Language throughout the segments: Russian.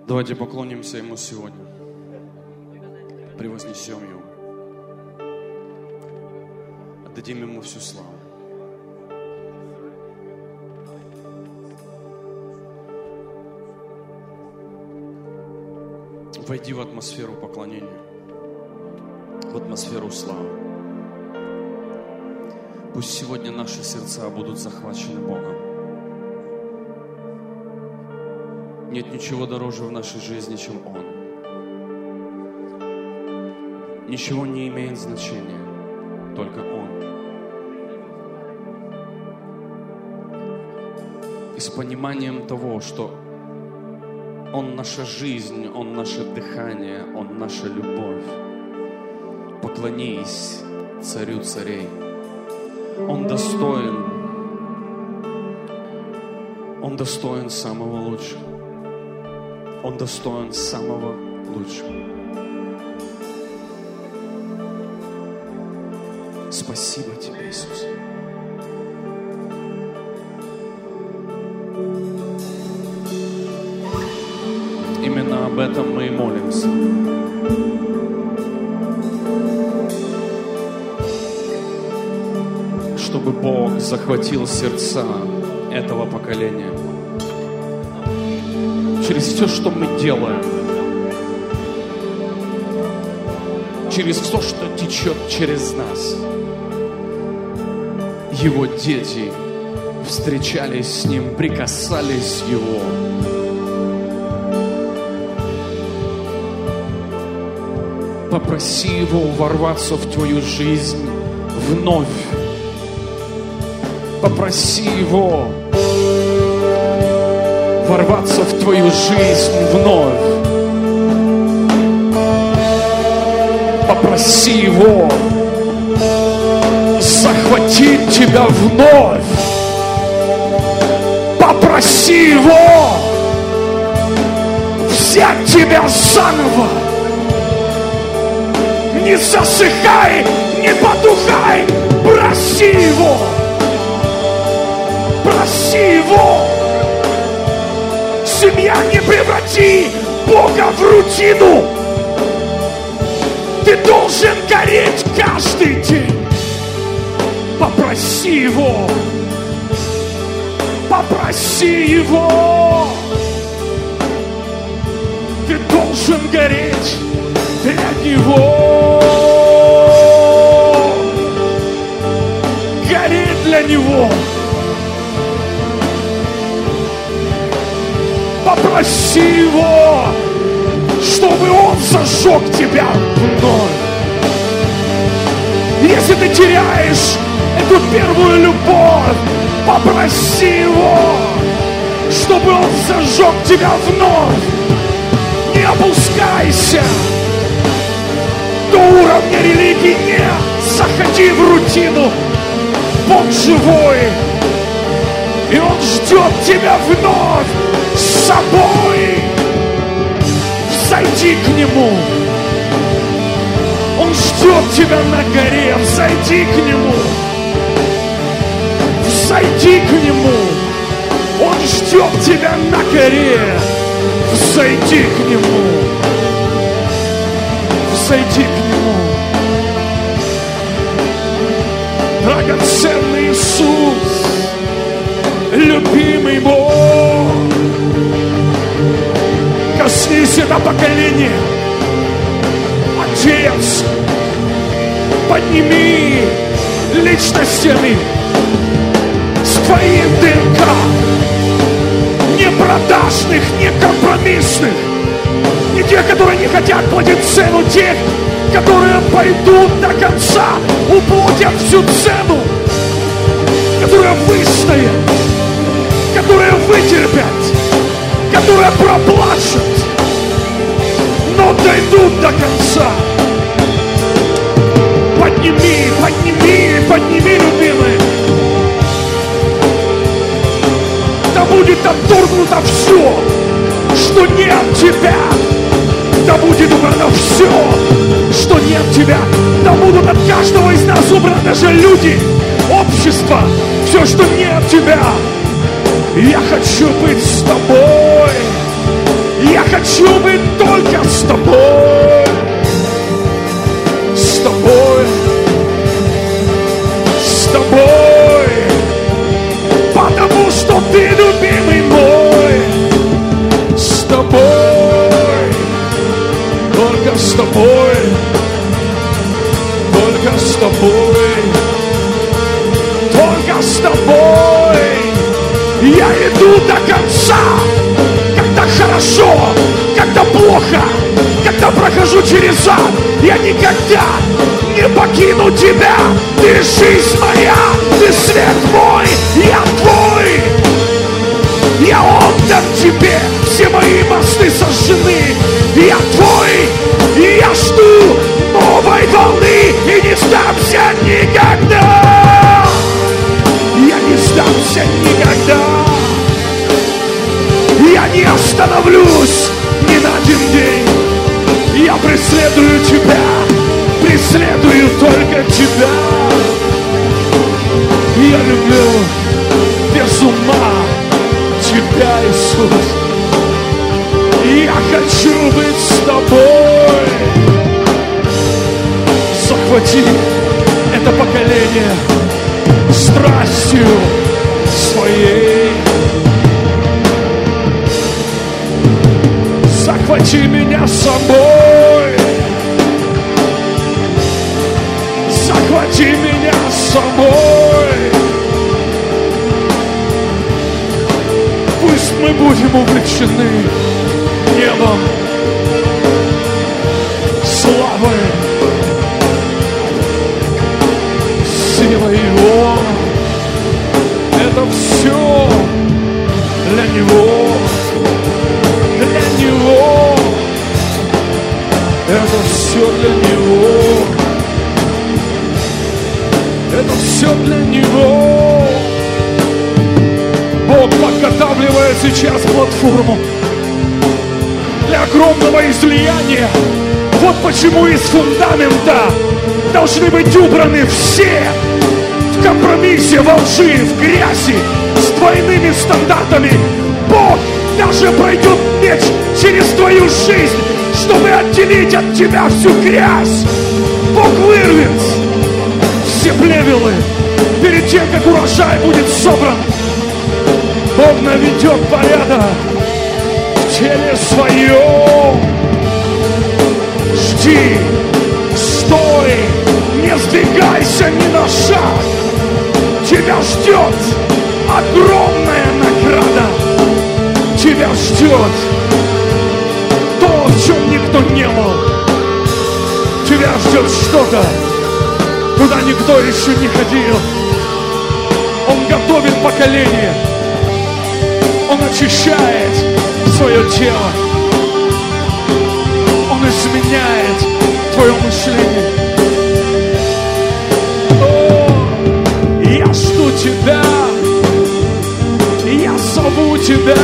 Давайте поклонимся Ему сегодня, превознесем Его, отдадим Ему всю славу. Войди в атмосферу поклонения, в атмосферу славы. Пусть сегодня наши сердца будут захвачены Богом. Нет ничего дороже в нашей жизни, чем Он. Ничего не имеет значения, только Он. И с пониманием того, что Он наша жизнь, Он наше дыхание, Он наша любовь. Поклонись Царю царей. Он достоин самого лучшего. Он достоин самого лучшего. Спасибо Тебе, Иисус. Именно об этом мы и молимся. Чтобы Бог захватил сердца этого поколения. Через все, что мы делаем. Через все, что течет через нас. Его дети встречались с Ним, прикасались Его. Попроси Его ворваться в твою жизнь вновь. Попроси Его ворваться в твою жизнь вновь. Попроси Его захватить тебя вновь. Попроси Его взять тебя заново. Не засыхай, не потухай, проси Его. Проси Его. Семья, не преврати Бога в рутину. Ты должен гореть каждый день. Попроси Его. Попроси Его. Ты должен гореть для Него. Гореть для Него. Попроси Его, чтобы Он зажег тебя вновь. Если ты теряешь эту первую любовь, попроси Его, чтобы Он зажег тебя вновь. Не опускайся до уровня религии, не заходи в рутину. Бог живой, и Он ждет тебя вновь с собой. Взойди к Нему. Он ждет тебя на горе. Взойди к Нему. Взойди к Нему. Он ждет тебя на горе. Взойди к Нему. Взойди к Нему. Драгоценный Иисус, любимый Бог, коснись это поколение. Отец, подними личностями с твоим ДНК, не продажных, не компромиссных, не тех, которые не хотят платить цену, тех, которые пойдут до конца, уплатят всю цену, которые выстоят, которые вытерпят, которые проплачут, но дойдут до конца. Подними, подними, подними, любимые. Да будет отторгнуто все, что не от тебя. Да будет убрано все, что не от тебя. Да будут от каждого из нас убраны даже люди, общество, все, что не от тебя. Я хочу быть с тобой. Я хочу с тобой, только с тобой, только с тобой. Я иду до конца, когда хорошо, когда плохо, когда прохожу через ад. Я никогда не покину тебя. Ты жизнь моя, ты свет мой, я твой. Я отдан тебе, все мои мосты сожжены. Я твой, и я жду новой волны, и не сдамся никогда. Я не сдамся никогда. Я не остановлюсь ни на один день. Я преследую тебя, преследую только тебя. Я люблю без ума тебя, Иисус. Я хочу быть с тобой. Захвати это поколение страстью своей. Захвати меня с собой. Захвати меня с собой. Пусть мы будем увлечены небом, славой, силой Его. Это все для Него, для Него. Это все для Него. Это все для Него. Бог подготавливает сейчас платформу для огромного излияния. Вот почему из фундамента должны быть убраны все в компромиссе, во лжи, в грязи, с двойными стандартами. Бог даже пройдет меч через твою жизнь, чтобы отделить от тебя всю грязь. Бог вырвет все плевелы перед тем, как урожай будет собран. Бог наведет порядок в теле своем. Жди, стой, не сдвигайся ни на шаг. Тебя ждет огромная награда. Тебя ждет то, в чем никто не был. Тебя ждет что-то, куда никто еще не ходил. Он готовит поколение. Он очищает свое тело. Он изменяет твое мышление. О, я жду тебя. Я зову тебя.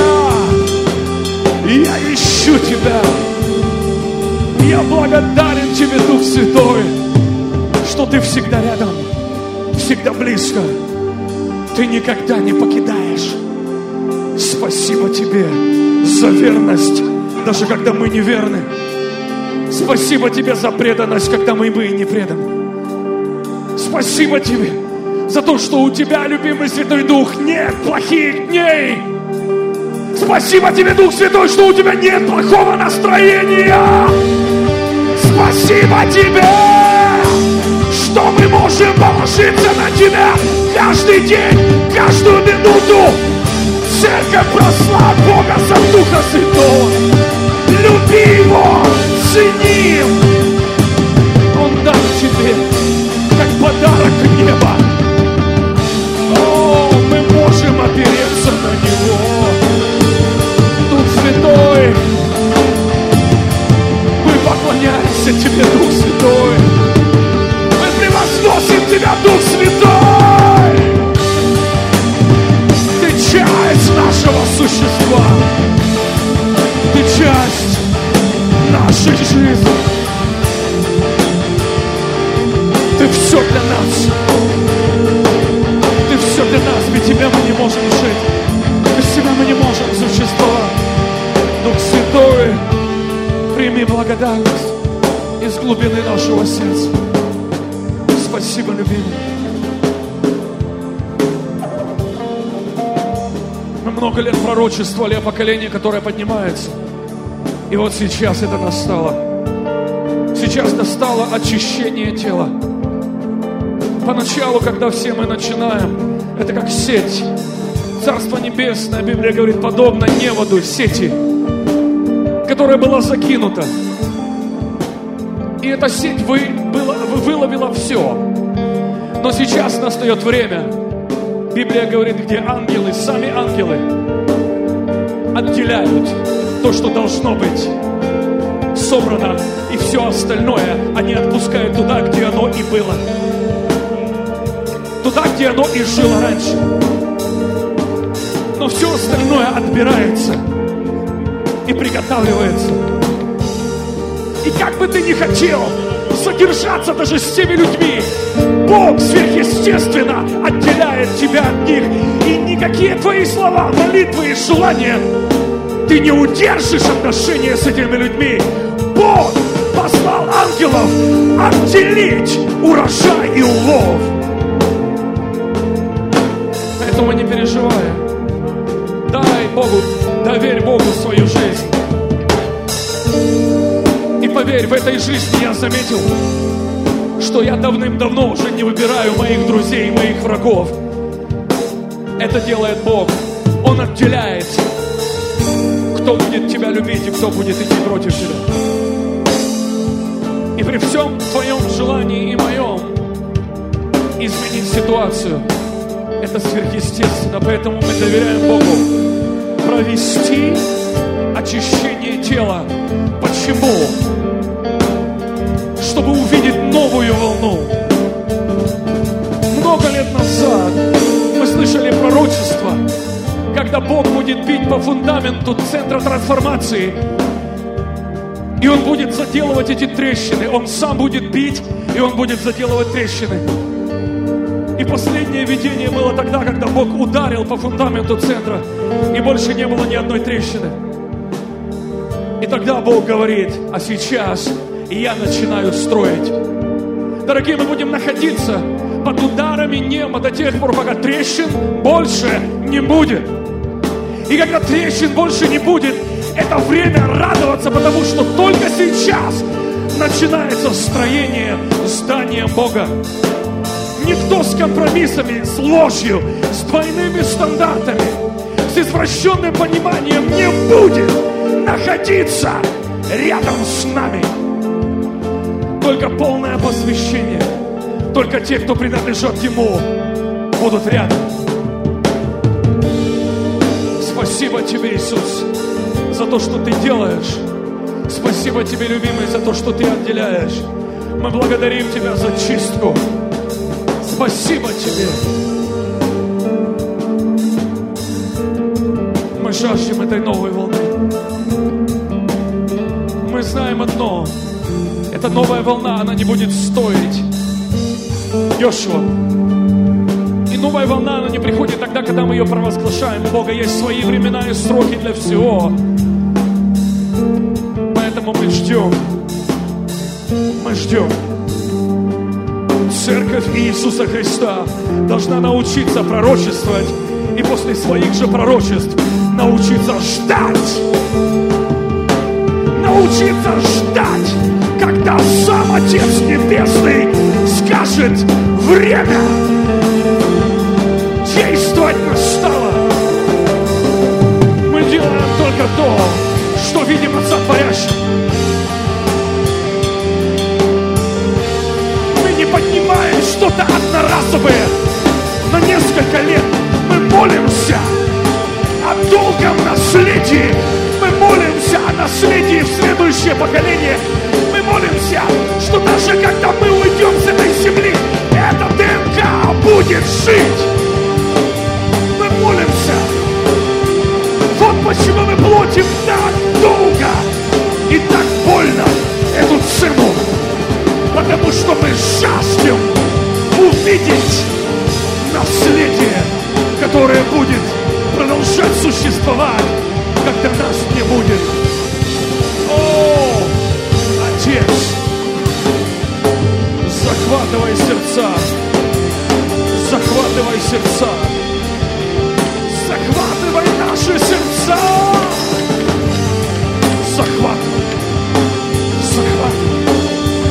Я ищу тебя. Я благодарен тебе, Дух Святой, что ты всегда рядом, всегда близко. Ты никогда не покидаешь. Спасибо тебе за верность, даже когда мы неверны. Спасибо тебе за преданность, когда мы и не преданы. Спасибо тебе за то, что у тебя, любимый Святой Дух, нет плохих дней. Спасибо тебе, Дух Святой, что у тебя нет плохого настроения. Спасибо тебе, что мы можем положиться на тебя каждый день, каждую минуту. Церковь, прославь Бога за Духа Святого. Люби Его, цени. Он дан тебе, как подарок неба. О, мы можем опереться на Него. Дух Святой, мы поклоняемся тебе, Дух Святой. Мы превозносим тебя, Дух Святой. Ты часть нашего существа. Ты часть нашей жизни. Ты все для нас. Ты все для нас. Без тебя мы не можем жить. Без тебя мы не можем существовать. Дух Святой, прими благодарность из глубины нашего сердца. Спасибо, любимый. Мы много лет пророчествовали о поколении, которое поднимается. И вот сейчас это настало. сейчас настало очищение тела. Поначалу, когда все мы начинаем, это как сеть. Царство Небесное, Библия говорит, подобно неводу, сети, которая была закинута. И эта сеть выловила все. Но сейчас настает время, Библия говорит, где ангелы, сами ангелы отделяют то, что должно быть собрано, и все остальное они отпускают туда, где оно и было. Туда, где оно и жило раньше. Но все остальное отбирается и приготавливается. И как бы ты ни хотел задержаться даже с теми людьми, Бог сверхъестественно отделяет тебя от них. И никакие твои слова, молитвы и желания ты не удержишь отношения с этими людьми. Бог послал ангелов отделить урожай и улов. Поэтому не переживай. Дай Богу, доверь Богу свою жизнь. И поверь, в этой жизни я заметил, что я давным-давно уже не выбираю моих друзей и моих врагов. Это делает Бог. Он отделяет, кто будет тебя любить и кто будет идти против тебя. И при всем твоем желании и моем изменить ситуацию, это сверхъестественно. Поэтому мы доверяем Богу провести очищение тела. Почему? Чтобы увидеть новую волну. Много лет назад мы слышали пророчество, когда Бог будет бить по фундаменту центра трансформации, и Он будет заделывать эти трещины. Он сам будет бить, и Он будет заделывать трещины. И последнее видение было тогда, когда Бог ударил по фундаменту центра, и больше не было ни одной трещины. И тогда Бог говорит: а сейчас я начинаю строить. Дорогие, мы будем находиться под ударами неба до тех пор, пока трещин больше не будет. И когда трещин больше не будет, это время радоваться, потому что только сейчас начинается строение здания Бога. Никто с компромиссами, с ложью, с двойными стандартами, с извращенным пониманием не будет находиться рядом с нами. Только полное посвящение, только те, кто принадлежат Ему, будут рядом. Спасибо Тебе, Иисус, за то, что Ты делаешь. Спасибо Тебе, любимый, за то, что Ты отделяешь. Мы благодарим Тебя за чистку. Спасибо Тебе. Мы жаждем этой новой волны. Мы знаем одно. Эта новая волна, она не будет стоить дешево. И новая волна, она не приходит тогда, когда мы ее провозглашаем. У Бога есть свои времена и сроки для всего. Поэтому мы ждем. Мы ждем. Церковь Иисуса Христа должна научиться пророчествовать и после своих же пророчеств научиться ждать. Научиться ждать, когда сам Отец Небесный скажет: время действовать настало. Мы делаем только то, что видим Отца Творящего. Мы не поднимаем что-то одноразовое на несколько лет. Мы молимся о долгом наследии. Мы молимся о наследии в следующее поколение. Мы молимся, что даже когда мы уйдем с этой земли, эта ДНК будет жить. Мы молимся. Вот почему мы платим так долго и так больно эту цену. Потому что мы жаждем увидеть наследие, которое будет продолжать существовать, когда нас не будет. О, Отец, захватывай сердца, захватывай сердца, захватывай наши сердца, захватывай, захватывай.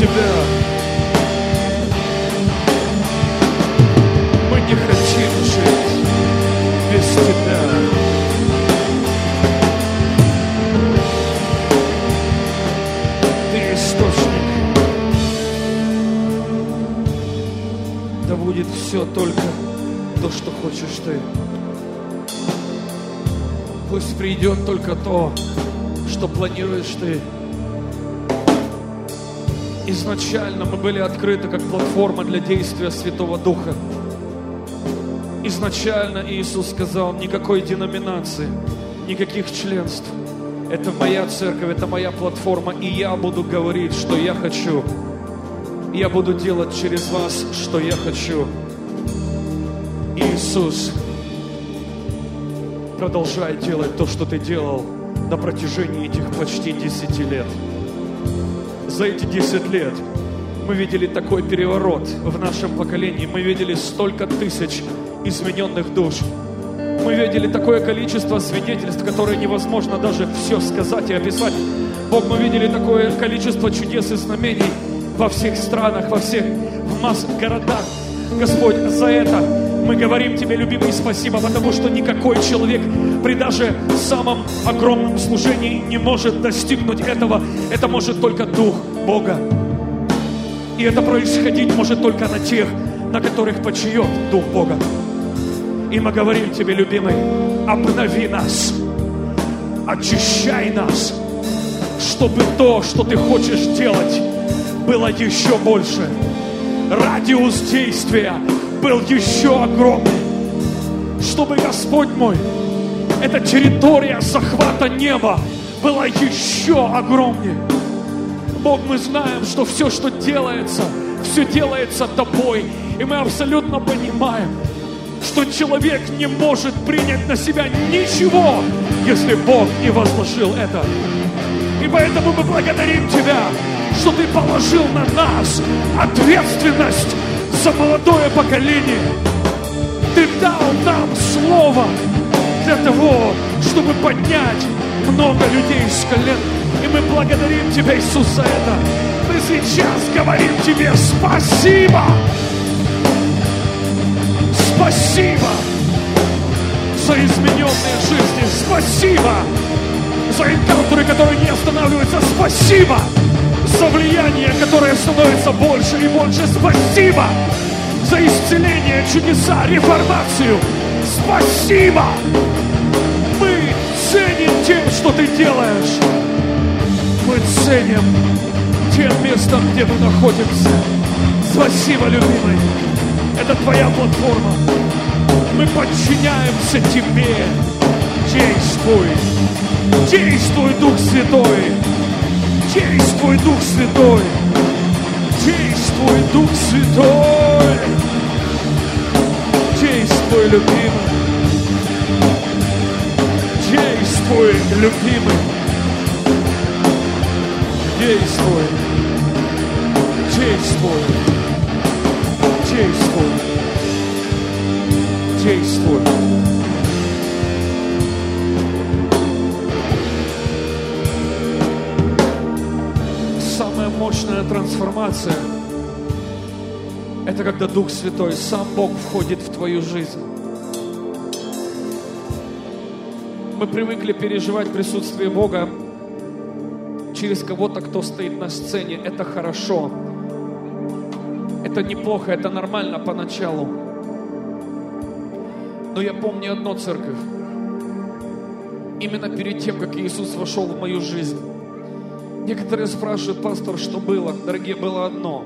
Тебя. Мы не хотим жить без Тебя. Ты источник. Да будет все только то, что хочешь Ты. Пусть придет только то, что планируешь Ты. Изначально мы были открыты как платформа для действия Святого Духа. Изначально Иисус сказал: никакой деноминации, никаких членств. Это моя церковь, это моя платформа, и я буду говорить, что я хочу. Я буду делать через вас, что я хочу. Иисус, продолжай делать то, что Ты делал на протяжении этих почти 10 лет. За эти 10 лет мы видели такой переворот в нашем поколении. Мы видели столько тысяч измененных душ. Мы видели такое количество свидетельств, которые невозможно даже все сказать и описать. Бог, мы видели такое количество чудес и знамений во всех странах, во всех городах. Господь, за это мы говорим Тебе, любимый, спасибо, потому что никакой человек при даже самом огромном служении не может достигнуть этого. Это может только Дух Бога. И это происходить может только на тех, на которых почиет Дух Бога. И мы говорим Тебе, любимый, обнови нас, очищай нас, чтобы то, что Ты хочешь делать, было еще больше. Радиус действия был еще огромный. Чтобы, Господь мой, эта территория захвата неба была еще огромнее. Бог, мы знаем, что все, что делается, все делается Тобой. И мы абсолютно понимаем, что человек не может принять на себя ничего, если Бог не возложил это. И поэтому мы благодарим Тебя, что Ты положил на нас ответственность за молодое поколение. Ты дал нам слово для того, чтобы поднять много людей с колен. И мы благодарим Тебя, Иисус, за это. Мы сейчас говорим Тебе спасибо. Спасибо за измененные жизни. Спасибо за энкаунтеры, которые не останавливаются. Спасибо за влияние, которое становится больше и больше. Спасибо за исцеление, чудеса, реформацию. Спасибо! Мы ценим тем, что Ты делаешь. Мы ценим тем местом, где мы находимся. Спасибо, любимый. Это Твоя платформа. Мы подчиняемся Тебе. Действуй. Действуй, Дух Святой. Действуй, Дух Святой. Действуй, Дух Святой. Действуй, любимый. Действуй, любимый. Действуй. Действуй. Действуй. Действуй. Самая мощная трансформация — это когда Дух Святой, сам Бог, входит в твою жизнь. Мы привыкли переживать присутствие Бога через кого-то, кто стоит на сцене. Это хорошо. Это неплохо, это нормально поначалу. Но я помню одно, церковь. Именно перед тем, как Иисус вошел в мою жизнь, некоторые спрашивают: пастор, что было? Дорогие, было одно.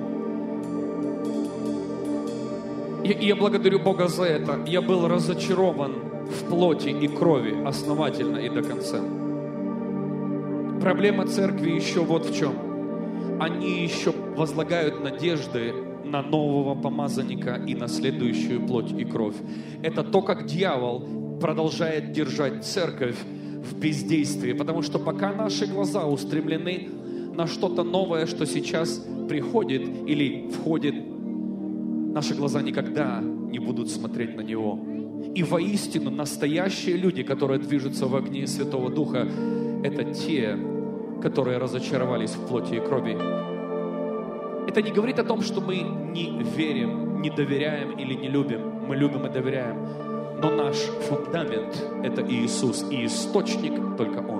И я благодарю Бога за это. Я был разочарован в плоти и крови основательно и до конца. Проблема церкви еще вот в чем. Они еще возлагают надежды на нового помазанника и на следующую плоть и кровь. Это то, как дьявол продолжает держать церковь в бездействии, потому что пока наши глаза устремлены на что-то новое, что сейчас приходит или входит, наши глаза никогда не будут смотреть на него. И воистину настоящие люди, которые движутся в огне Святого Духа, это те, которые разочаровались в плоти и крови. Это не говорит о том, что мы не верим, не доверяем или не любим. Мы любим и доверяем. Но наш фундамент – это Иисус. И источник только Он.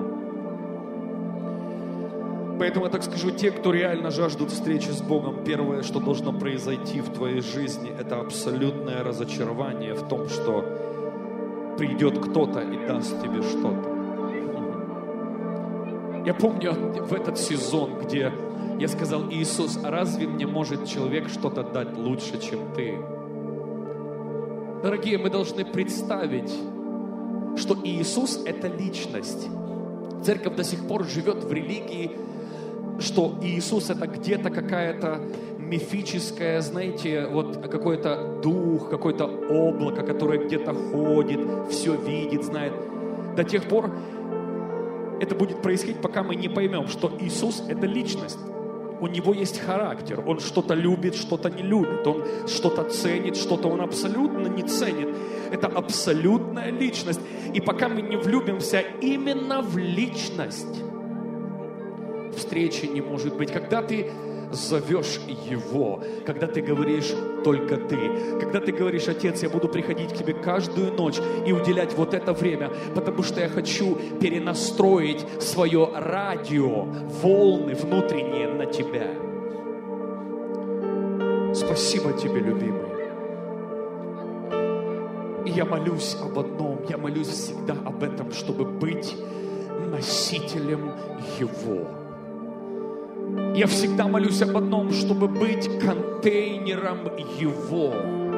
Поэтому я так скажу, те, кто реально жаждут встречи с Богом, первое, что должно произойти в твоей жизни, это абсолютное разочарование в том, что придет кто-то и даст тебе что-то. Я помню в этот сезон, где я сказал: Иисус, а разве мне может человек что-то дать лучше, чем Ты? Дорогие, мы должны представить, что Иисус – это личность. Церковь до сих пор живет в религии, что Иисус – это где-то какая-то мифическая, знаете, вот какой-то дух, какое-то облако, которое где-то ходит, все видит, знает. До тех пор это будет происходить, пока мы не поймем, что Иисус – это личность. У Него есть характер. Он что-то любит, что-то не любит. Он что-то ценит, что-то Он абсолютно не ценит. Это абсолютная личность. И пока мы не влюбимся именно в личность, встречи не может быть. Когда ты зовешь Его, когда ты говоришь только Ты, когда ты говоришь: Отец, я буду приходить к Тебе каждую ночь и уделять вот это время, потому что я хочу перенастроить свое радио, волны внутренние на Тебя. Спасибо Тебе, любимый. И я молюсь об одном, я молюсь всегда об этом, чтобы быть носителем Его. Я всегда молюсь об одном, чтобы быть контейнером Его.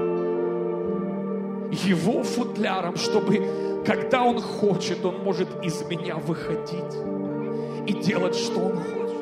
Его футляром, чтобы, когда Он хочет, Он может из меня выходить и делать, что Он хочет.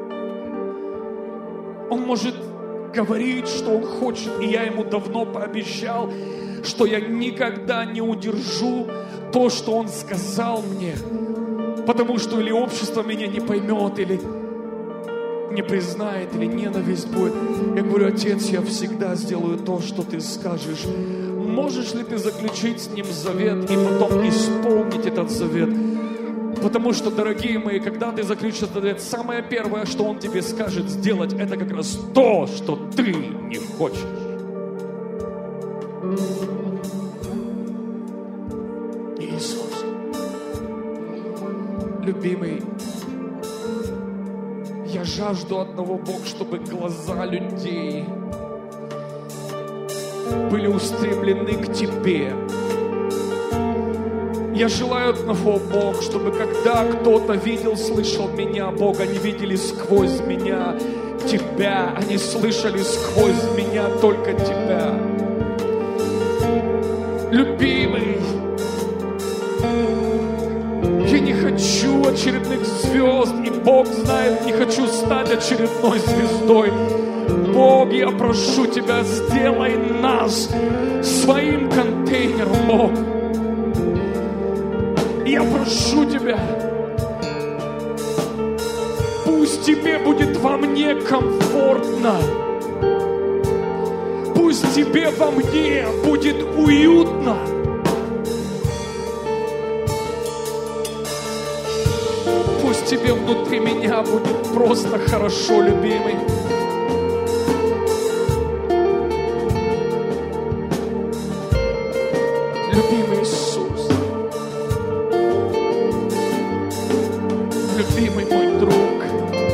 Он может говорить, что Он хочет, и я Ему давно пообещал, что я никогда не удержу то, что Он сказал мне, потому что или общество меня не поймет, или не признает, или ненависть будет. Я говорю: Отец, я всегда сделаю то, что Ты скажешь. Можешь ли Ты заключить с Ним завет и потом исполнить этот завет? Потому что, дорогие мои, когда ты заключишь этот завет, самое первое, что Он тебе скажет сделать, это как раз то, что ты не хочешь. Иисус, любимый, я жажду одного, Бог, чтобы глаза людей были устремлены к Тебе. Я желаю одного, Бог, чтобы когда кто-то видел, слышал меня, Бог, они видели сквозь меня Тебя, они слышали сквозь меня только Тебя. Любимый, я не хочу очередных звезд, и Бог знает, не хочу стать очередной звездой. Бог, я прошу Тебя, сделай нас своим контейнером, Бог. Я прошу Тебя, пусть Тебе будет во мне комфортно, пусть Тебе во мне будет уютно. Пусть Тебе внутри меня будет просто хорошо, любимый. Любимый Иисус, любимый мой друг,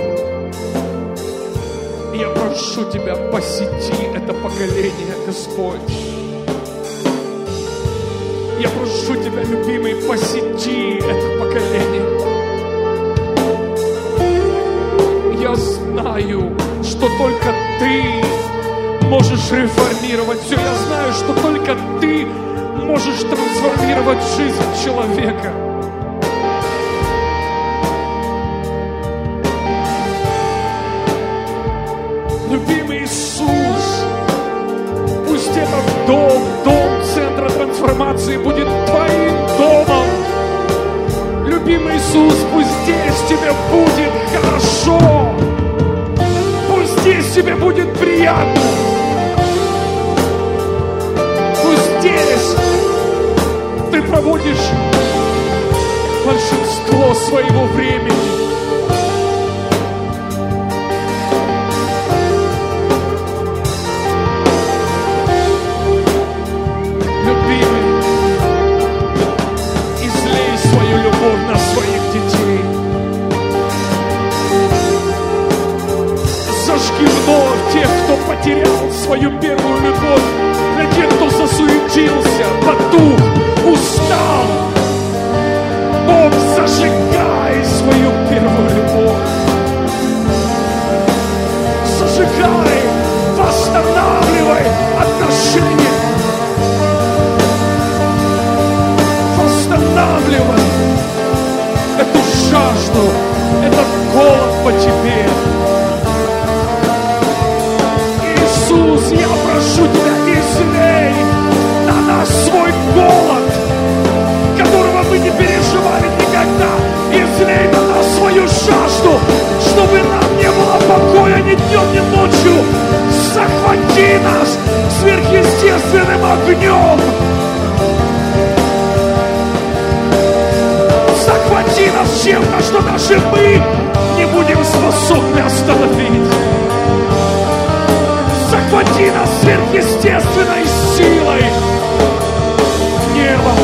я прошу Тебя, посети это поколение, Господь. Я прошу Тебя, любимый, посети это поколение. Я знаю, что только Ты можешь реформировать все. Я знаю, что только Ты можешь трансформировать жизнь человека. Любимый Иисус, пусть этот дом центра трансформации будет Твоим домом. Любимый Иисус, пусть здесь Тебе будет хорошо, пусть здесь Тебе будет приятно, пусть здесь Ты проводишь большинство своего времени. физически вновь тех, кто потерял свою первую любовь, для тех, кто засуетился, потух, устал. Бог, зажигай свою первую любовь. Зажигай, восстанавливай отношения. Восстанавливай эту жажду, этот голод по тебе. Иисус, я прошу тебя, излей на нас свой голод, которого мы не переживали никогда. Излей на нас свою жажду, чтобы нам не было покоя ни днем, ни ночью. Захвати нас сверхъестественным огнем. Захвати нас чем-то, что даже мы не будем способны остановить. Захвати нас сверхъестественной силой неба.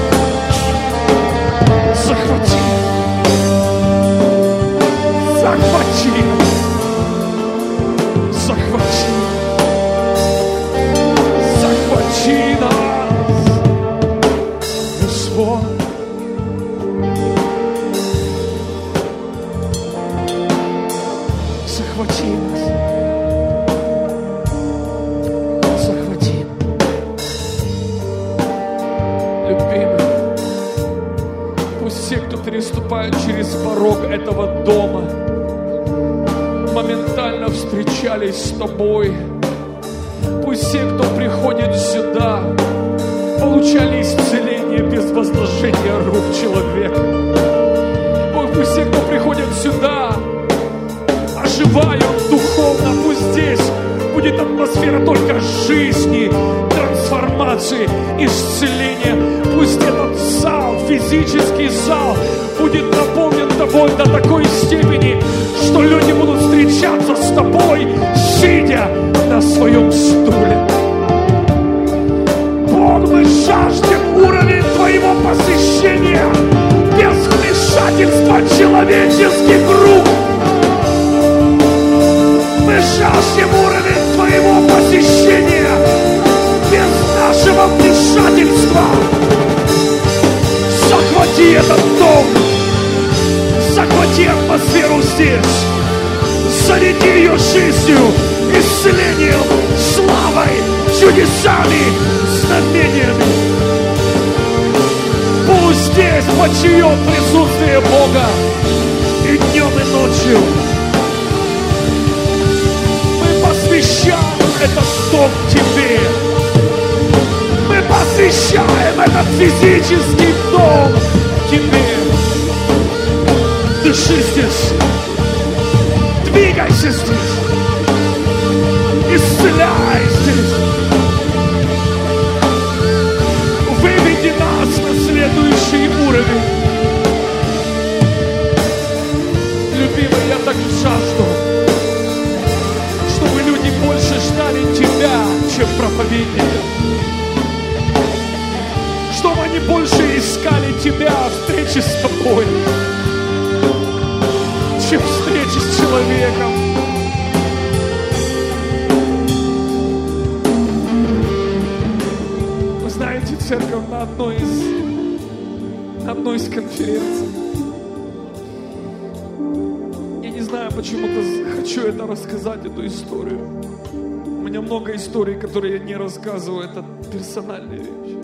Захвати. Захвати. Захвати. Захвати нас, Господь. Захвати нас. Захвати. Любимый, пусть все, кто переступает через порог этого дома, моментально встречались с Тобой. Пусть все, кто приходит сюда, получали исцеление без возложения рук человека. Пусть все, кто приходит сюда, оживают духовно. Пусть здесь будет атмосфера только жизни, трансформации, исцеления. Пусть этот зал, физический зал, будет наполнен Тобой до такой степени, что люди будут встречаться с Тобой, сидя на своем стуле. Бог, мы жаждем уровень Твоего посещения без вмешательства человеческих рук. Мы жаждем уровень Твоего посещения без нашего вмешательства. Захвати этот дом, захвати атмосферу здесь, заряди ее жизнью, исцелением, славой, чудесами, знамениями. Пусть здесь почиет присутствие Бога и днем, и ночью. Мы посвящаем этот дом Тебе. Мы посвящаем этот физический дом Тебе. Дыши здесь, двигайся здесь, исцеляй здесь. Выведи нас на следующий уровень. Любимый, я так жажду, чтобы люди больше ждали Тебя, чем проповедника. Чтобы они больше искали Тебя, встречи с Тобой, чем встречи с человеком. Вы знаете, церковь на одной из конференций, я не знаю, почему-то хочу это рассказать, эту историю. У меня много историй, которые я не рассказываю, это персональные вещи.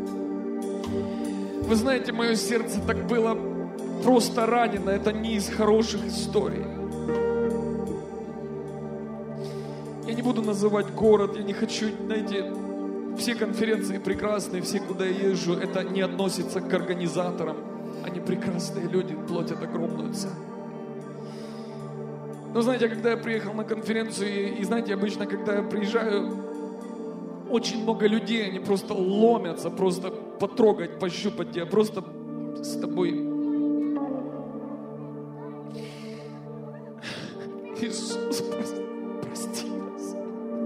Вы знаете, мое сердце так было просто ранено, это не из хороших историй. Я не буду называть город, я не хочу, знаете, все конференции прекрасные, все, куда я езжу, это не относится к организаторам, они прекрасные люди, платят огромную цену. Но знаете, когда я приехал на конференцию, и знаете, обычно, когда я приезжаю, очень много людей, они просто ломятся, просто потрогать, пощупать тебя, просто с тобой. Иисус, прости нас.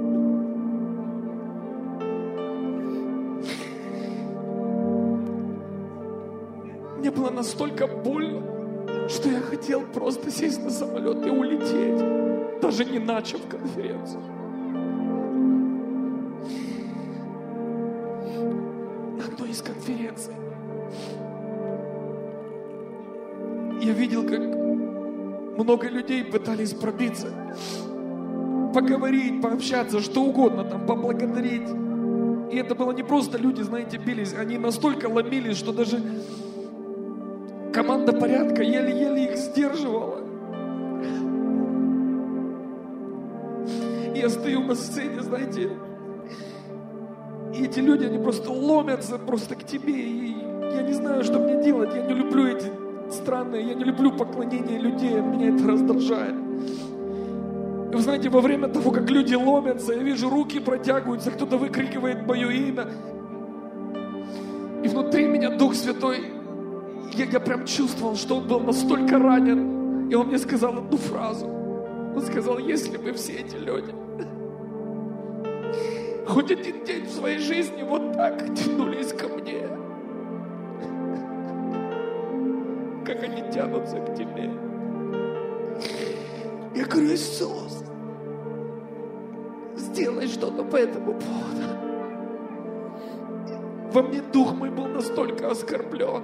Мне было настолько больно, что я хотел просто сесть на самолет и улететь. даже не начав конференцию. На одной из конференций я видел, как много людей пытались пробиться, поговорить, пообщаться, что угодно, там, поблагодарить. И это было не просто люди, знаете, бились, они настолько ломились, что даже команда порядка еле-еле их сдерживала. И я стою на сцене, знаете, и эти люди, они просто ломятся просто к тебе, и я не знаю, что мне делать, я не люблю эти странные, я не люблю поклонение людей, меня это раздражает. И вы знаете, во время того, как люди ломятся, я вижу, руки протягиваются, кто-то выкрикивает мое имя. И внутри меня Дух Святой, я прям чувствовал, что Он был настолько ранен. И Он мне сказал одну фразу. Он сказал, если бы все эти люди хоть один день в своей жизни вот так тянулись ко мне, как они тянутся к тебе. Я говорю, Иисус, сделай что-то по этому поводу. Во мне дух мой был настолько оскорблен.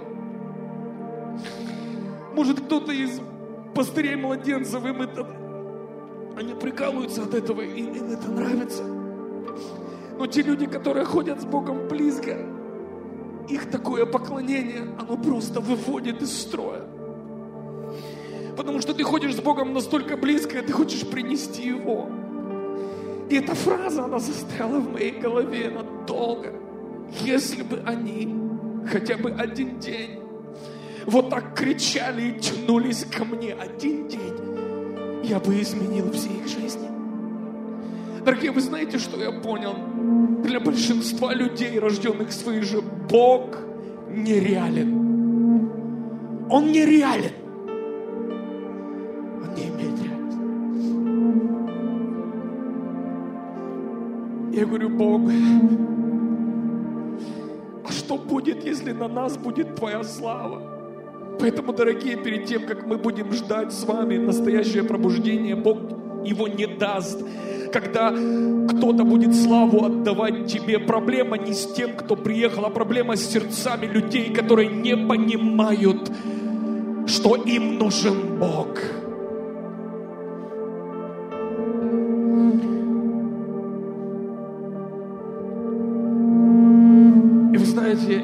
Может, кто-то из пастырей-младенцев, они прикалываются от этого, им это нравится. Но те люди, которые ходят с Богом близко, их такое поклонение, оно просто выводит из строя. Потому что ты ходишь с Богом настолько близко, и ты хочешь принести Его. И эта фраза, она застряла в моей голове надолго. Если бы они хотя бы один день вот так кричали и тянулись ко мне один день, я бы изменил все их жизни. Дорогие, вы знаете, что я понял? Для большинства людей, рожденных свыше, Бог нереален. Он нереален. Он не имеет реальности. Я говорю, Бог, а что будет, если на нас будет Твоя слава? Поэтому, дорогие, перед тем, как мы будем ждать с вами настоящее пробуждение, Бог его не даст. Когда кто-то будет славу отдавать тебе, проблема не с тем, кто приехал, а проблема с сердцами людей, которые не понимают, что им нужен Бог. И вы знаете,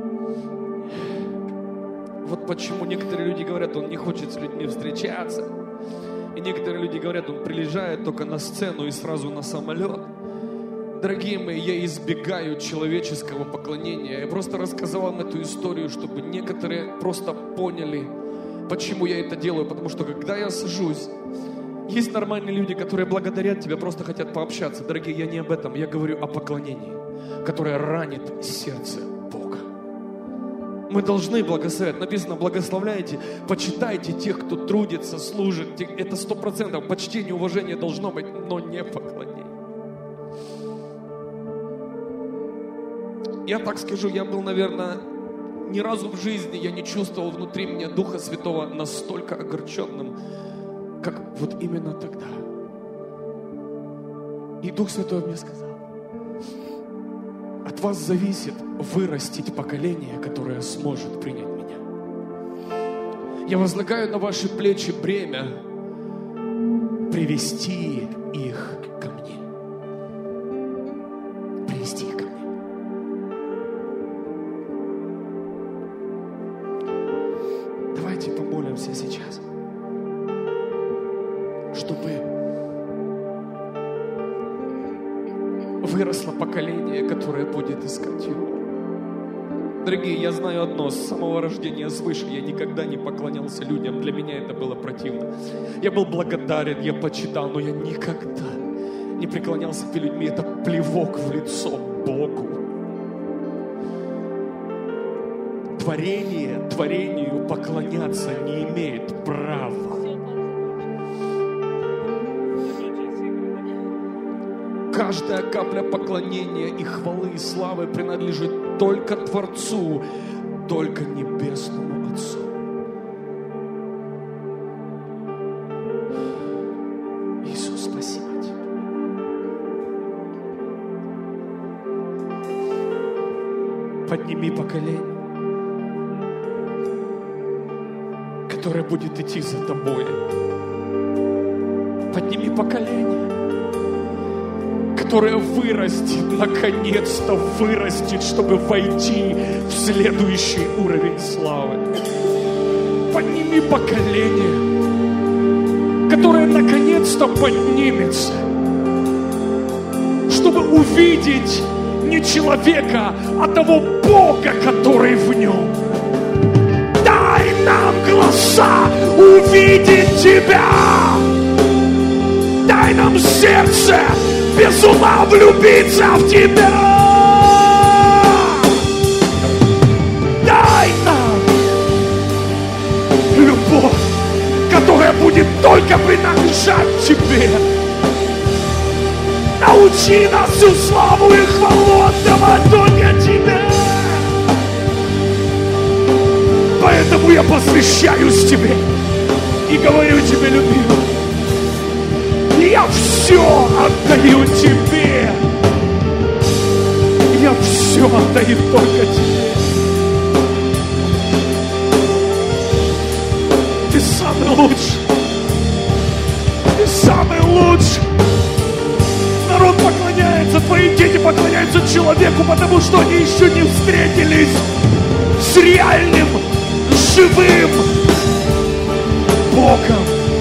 вот почему некоторые люди говорят, он не хочет с людьми встречаться. И некоторые люди говорят, он приезжает только на сцену и сразу на самолет. Дорогие мои, я избегаю человеческого поклонения. Я просто рассказал вам эту историю, чтобы некоторые просто поняли, почему я это делаю. Потому что когда я сажусь, есть нормальные люди, которые благодарят тебя, просто хотят пообщаться. Дорогие, я не об этом, я говорю о поклонении, которое ранит сердце Бога. Мы должны благословлять. Написано, благословляйте, почитайте тех, кто трудится, служит. Это 100%. Почтение, уважение должно быть, но не поклонение. Я так скажу, я был, наверное, ни разу в жизни я не чувствовал внутри меня Духа Святого настолько огорченным, как вот именно тогда. И Дух Святой мне сказал, от вас зависит вырастить поколение, которое сможет принять меня. Я возлагаю на ваши плечи бремя привести их ко мне. Привести их ко мне. Давайте помолимся сейчас, чтобы выросло поколение, которое будет искать Его. Дорогие, я знаю одно, с самого рождения свыше я никогда не поклонялся людям, для меня это было противно. Я был благодарен, я почитал, но я никогда не преклонялся перед людьми, это плевок в лицо Богу. Творение творению поклоняться не имеет права. Каждая капля поклонения и хвалы и славы принадлежит только Творцу, только Небесному Отцу. Иисус. Подними поколение, которое будет идти за тобой. Подними поколение, которое вырастет, наконец-то вырастет, чтобы войти в следующий уровень славы. Подними поколение, которое наконец-то поднимется, чтобы увидеть не человека, а того Бога, который в нем. Дай нам глаза увидеть Тебя. Дай нам сердце без ума влюбиться в Тебя. Дай нам любовь, которая будет только принадлежать Тебе. Научи нас всю славу и хвалу отдавать только Тебе. Поэтому я посвящаюсь Тебе и говорю Тебе, любимый, я все отдаю Тебе. Я все отдаю только Тебе. Ты самый лучший. Ты самый лучший. Народ поклоняется, твои дети поклоняются человеку, потому что они еще не встретились с реальным, живым Богом,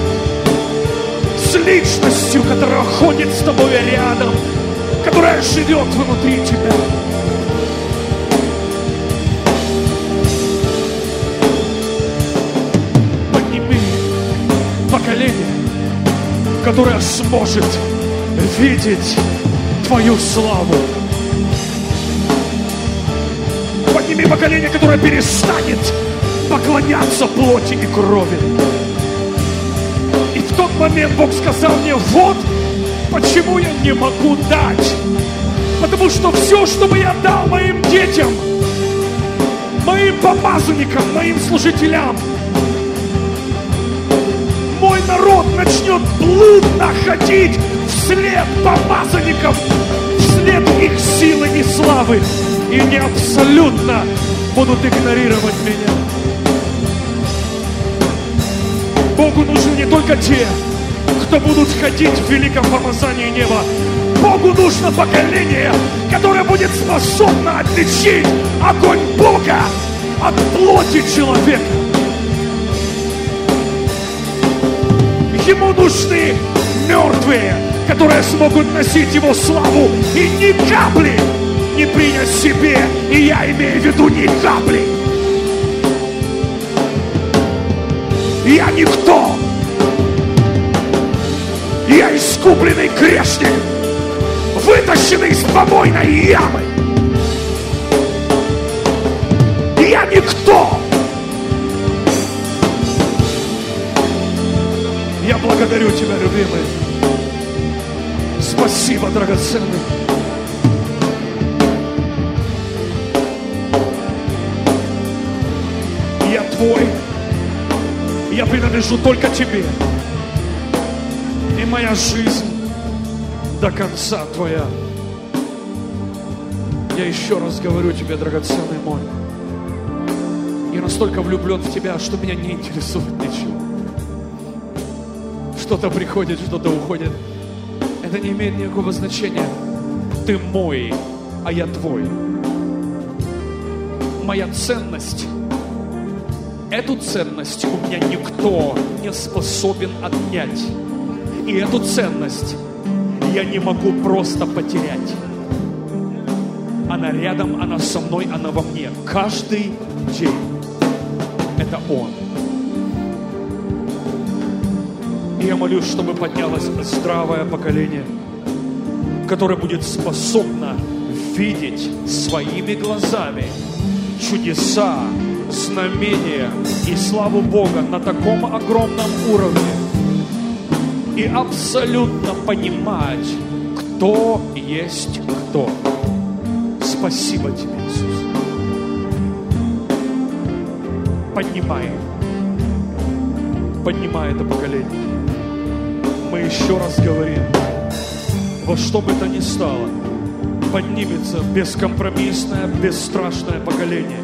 с личностью, которая ходит с тобой рядом, которая живет внутри тебя. Подними поколение, которое сможет видеть Твою славу. Подними поколение, которое перестанет поклоняться плоти и крови. И в тот момент Бог сказал мне: вот почему я не могу дать. Потому что все, что бы я дал моим детям, моим помазанникам, моим служителям, мой народ начнет блудно ходить вслед помазанников, вслед их силы и славы, и они абсолютно будут игнорировать меня. Богу нужны не только те, кто будут ходить в великом помазании неба. Богу нужно поколение, которое будет способно отличить огонь Бога от плоти человека. Ему нужны мертвые, которые смогут носить Его славу и ни капли не принять себе. И я имею в виду ни капли. Я никто. Я искупленный грешник, вытащенный из помойной ямы. Я никто. Я благодарю Тебя, любимый. Спасибо, драгоценный. Я Твой. Я принадлежу только Тебе. И моя жизнь до конца Твоя. Я еще раз говорю Тебе, драгоценный мой, я настолько влюблен в Тебя, что меня не интересует ничего. Что-то приходит, что-то уходит. Это не имеет никакого значения. Ты мой, а я Твой. Моя ценность, эту ценность у меня никто не способен отнять. И эту ценность я не могу просто потерять. Она рядом, она со мной, она во мне. Каждый день. Это Он. И я молюсь, чтобы поднялось здравое поколение, которое будет способно видеть своими глазами чудеса, знамения и славу Бога на таком огромном уровне. И абсолютно понимать, кто есть кто. Спасибо Тебе, Иисус. Поднимай это поколение. Мы еще раз говорим, во что бы то ни стало, поднимется бескомпромиссное, бесстрашное поколение,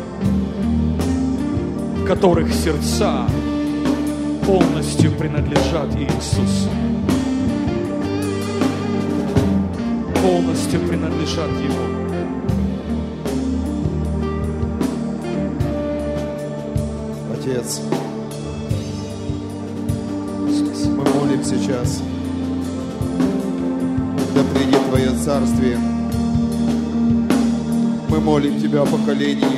которых сердца полностью принадлежат Иисусу. Полностью принадлежат Ему. Отец, мы молим сейчас, да придет Твое Царствие. Мы молим Тебя о поколении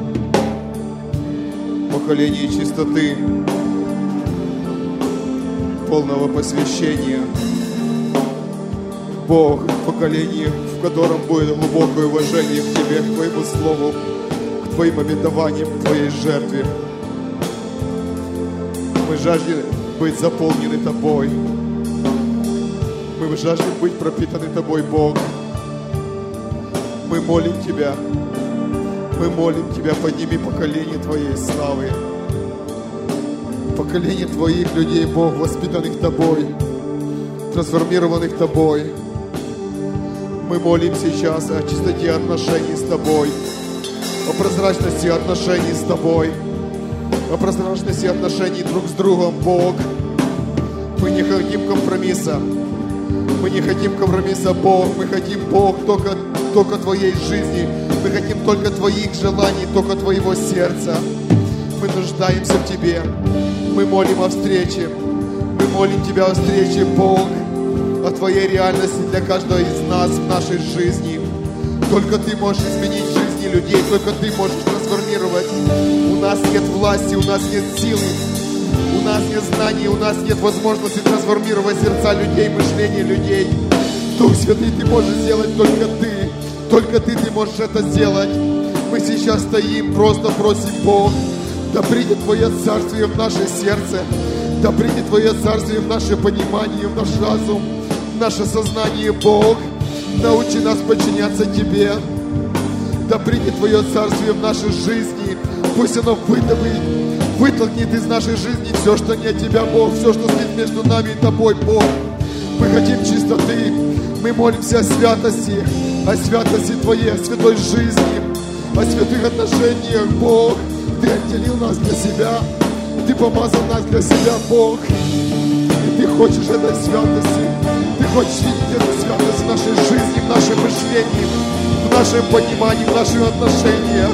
чистоты, полного посвящения. Бог, поколение, в котором будет глубокое уважение к Тебе, к Твоему Слову, к Твоим обетованиям, к Твоей жертве. Мы жаждем быть заполнены Тобой. Мы жаждем быть пропитаны Тобой, Бог. Мы молим Тебя, подними поколение Твоей славы. Поколение Твоих людей, Бог, воспитанных Тобой, трансформированных Тобой. Мы молим сейчас о чистоте отношений с Тобой, о прозрачности отношений с Тобой, о прозрачности отношений друг с другом, Бог. Мы не хотим компромисса. Мы не хотим компромисса, Бог. Мы хотим, Бог, только Твоей жизни. Мы хотим только Твоих желаний, только Твоего сердца. Мы нуждаемся в Тебе. Мы молим о встрече. Мы молим Тебя о встрече, Бог, о Твоей реальности для каждого из нас в нашей жизни. Только Ты можешь изменить жизни людей, только Ты можешь трансформировать. У нас нет власти, у нас нет силы, у нас нет знаний, у нас нет возможности трансформировать сердца людей, мышление людей. Дух Святый, Ты можешь сделать только Ты. Только Ты можешь это сделать. Мы сейчас стоим, просто просим, Бог, да придет Твое Царствие в наше сердце, да придет Твое Царствие в наше понимание, в наш разум, в наше сознание, Бог. Научи нас подчиняться Тебе. Да придет Твое Царствие в нашей жизни. Пусть оно вытолкнет из нашей жизни все, что не от Тебя, Бог, все, что стоит между нами и Тобой, Бог. Мы хотим чистоты. Мы молимся о святости Твоей, о святой жизни, о святых отношениях, Бог. Ты отделил нас для себя. Ты помазал нас для себя, Бог. И Ты хочешь этой святости. Ты хочешь видеть эту святость в нашей жизни, в нашем мышлении, в нашем понимании, в наших отношениях.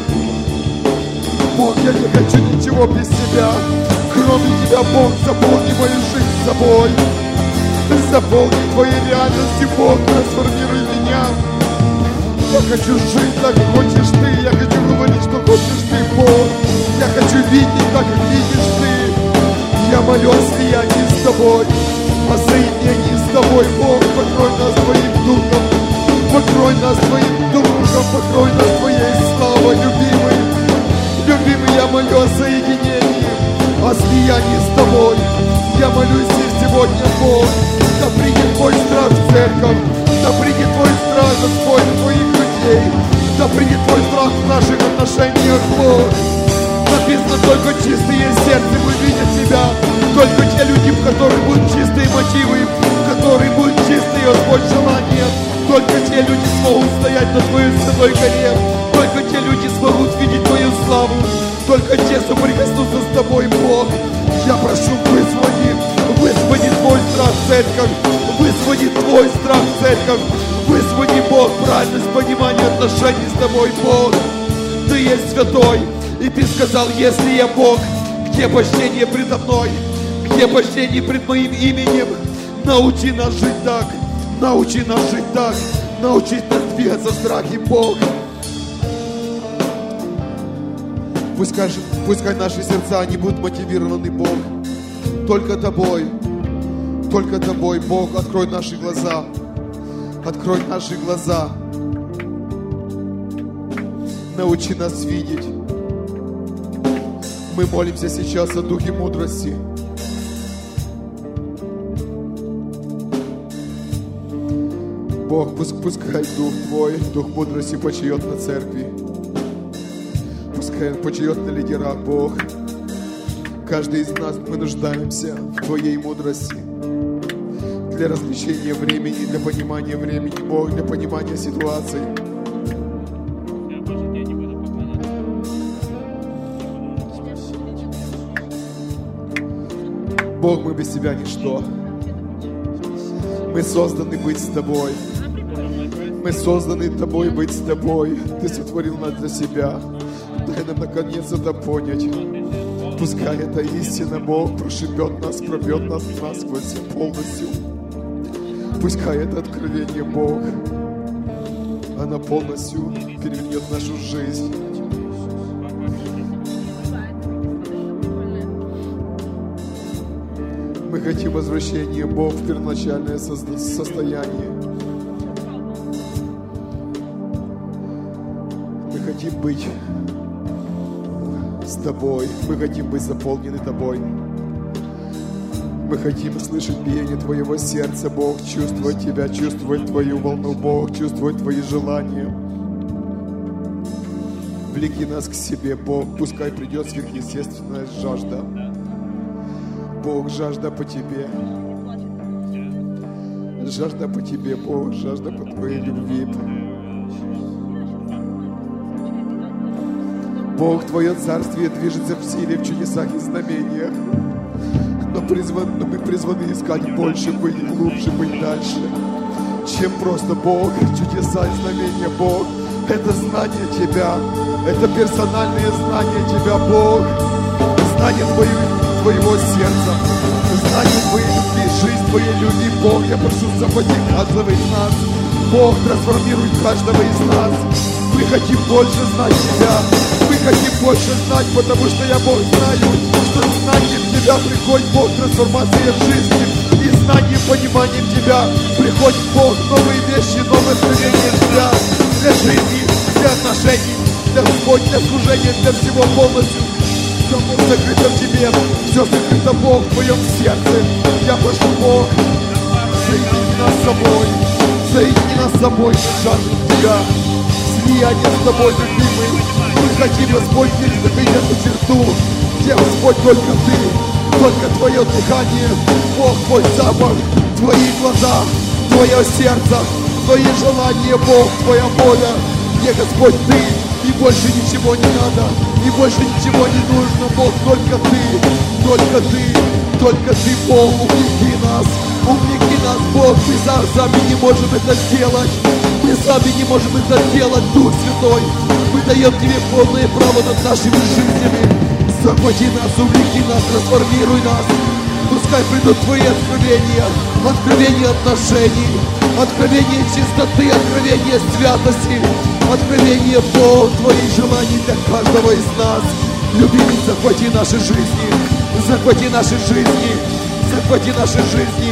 Бог, я не хочу ничего без Тебя. Кроме Тебя, Бог, заполни мою жизнь собой. Заполни Твоей реальностью, Бог, трансформируй меня. Я хочу жить так, как хочешь Ты. Я хочу говорить, что хочешь Ты, Бог. Я хочу видеть так, как видишь Ты. Я молю о слиянии с Тобой, о соединении с Тобой, Бог. Покрой нас Твоим Духом, покрой нас Твоим Духом, покрой нас Твоей славой, любимый. Любимый, я молю о соединении, о слиянии с Тобой. Я молюсь и сегодня, Бог, да придет Твой страх в церковь, да придет Твой страх, Господь, в Твоих людей, да придет Твой страх в наших отношениях, Бог. Написано, только чистые сердце увидят Тебя, только те люди, в которых будут чистые мотивы, в которых будут чистые, Господь, желания, только те люди смогут стоять на Твоей святой горе, только те люди смогут видеть Твою славу, только те, что прикоснутся с Тобой, Бог. Я прошу, высвободи Твой страх в церковь, высвободи Твой страх в церковь, высвободи, Бог, правильность понимания отношений с Тобой, Бог. Ты есть святой, и Ты сказал, если я Бог, где почтение предо мной, где почтение пред Моим именем? Научи нас жить так, научи нас жить так, научи нас двигаться в страхе, Бог. Пускай наши сердца не будут мотивированы, Бог, только Тобой, Бог. Открой наши глаза, открой наши глаза. Научи нас видеть. Мы молимся сейчас о Духе мудрости. Бог, пускай Дух Твой, Дух мудрости почиет на церкви. Пускай Он почиет на лидерах, Бог. Каждый из нас, мы нуждаемся в Твоей мудрости для развлечения времени, для понимания времени, Бог, для понимания ситуации. Бог, мы без Тебя ничто. Мы созданы быть с Тобой. Мы созданы Тобой быть с Тобой. Ты сотворил нас для себя. Дай нам наконец это понять. Пускай эта истина, Бог, прошибет нас, пробьет нас насквозь полностью. Пускай это откровение, Бог, оно полностью перевернет нашу жизнь. Мы хотим возвращения, Бог, в первоначальное состояние. Мы хотим быть с Тобой. Мы хотим быть заполнены Тобой. Мы хотим слышать биение Твоего сердца, Бог, чувствовать Тебя, чувствовать Твою волну, Бог, чувствовать Твои желания. Влеки нас к себе, Бог, пускай придет сверхъестественная жажда. Бог, жажда по Тебе. Жажда по Тебе, Бог, жажда по Твоей любви. Бог, Твое царствие движется в силе, в чудесах и знамениях. Но мы призваны искать больше, быть глубже, быть дальше, чем просто Бог, чудеса и знамения, Бог. Это знание Тебя, это персональное знание Тебя, Бог. Знание Твоего сердца, знание Твоей любви, жизнь Твоей любви, Бог. Я прошу, заботи каждого из нас. Бог, трансформируй каждого из нас. Мы хотим больше знать Тебя. Мы хотим больше знать, потому что я, Бог, знаю, что знанием Тебя приходит, Бог, трансформация в жизни. И знанием, пониманием Тебя приходит, Бог, новые вещи, новые творения Тебя для жизни, для отношений, для Господь, для служения, для всего полностью. Все, Бог, закрыто в Тебе, все закрыто, Бог, в Твоем сердце. Я прошу, Бог, соедини нас с собой, соедини нас с собой, жаждем Тебя. Слияние с Тобой, любимый. Мы хотим, Господь, переступить эту черту, где, Господь, только Ты, только Твое дыхание, Бог, Твой запах, Твои глаза, Твое сердце, Твои желания, Бог, Твоя воля, где, Господь, Ты, и больше ничего не надо, и больше ничего не нужно, Бог, только Ты, только Ты, только Ты, Бог, увлеки нас, Бог, мы сами не можем это сделать. Мы сами не можем это делать, Дух Святой. Мы даем Тебе полное право над нашими жизнями. Захвати нас, увлеки нас, трансформируй нас. Пускай придут Твои откровения, откровения отношений, откровения чистоты, откровения святости, откровения, Бог, Твоих желаний для каждого из нас. Любимый, захвати наши жизни, захвати наши жизни, захвати наши жизни.